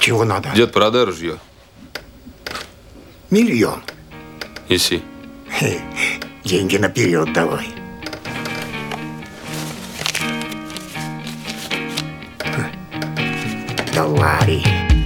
Чего надо? Дед, продай ружье. 1 000 000. Неси. Деньги наперед давай. Давай.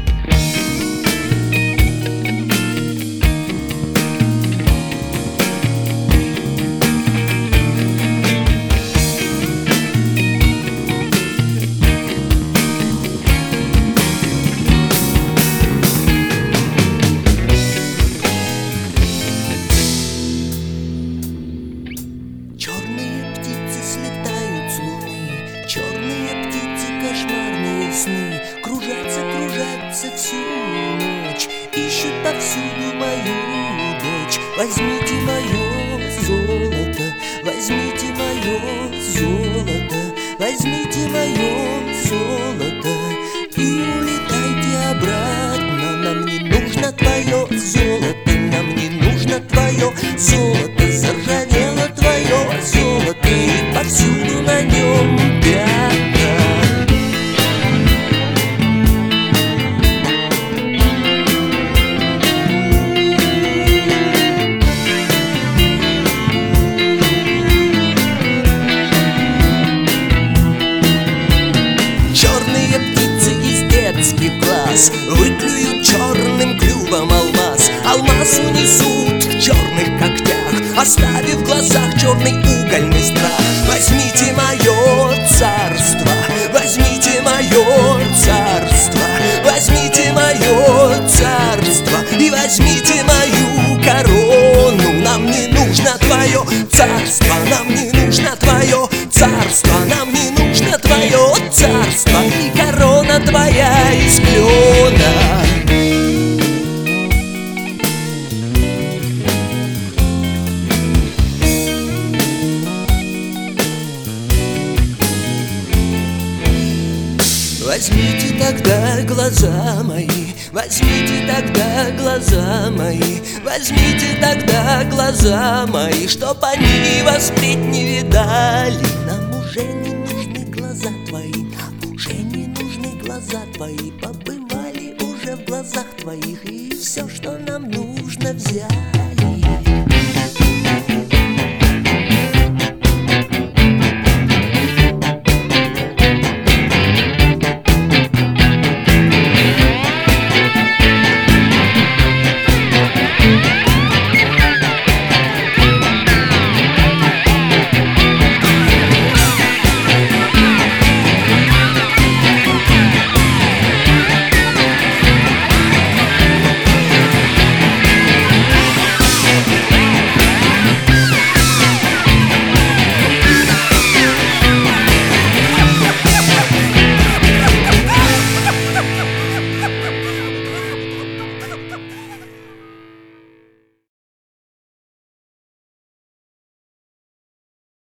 Черные птицы слетают с луны, черные птицы кошмарные сны, кружатся, кружатся всю ночь, ищут повсюду мою дочь. Возьмите мое золото, возьмите мое золото, возьмите мое золото и улетайте обратно. Нам не нужно твое золото, нам не нужно твое золото, заржавело твое золото и повсюду на нем пятна. Черные птицы из детских глаз выклюют черным клювом алмаз. Алмаз унесут в черных когтях, оставив в глазах черный угольный страх. Возьмите мое царство, возьмите мое царство, возьмите мое царство и возьмите мою корону. Нам не нужно твое царство, нам не нужно твое царство, нам не нужно твое царство и корона твоя из клена. Возьмите тогда глаза мои, возьмите тогда глаза мои, возьмите тогда глаза мои, чтоб они вас впредь не видали. Нам уже не нужны глаза твои, нам уже не нужны глаза твои, побывали уже в глазах твоих и все, что нам нужно, взяли.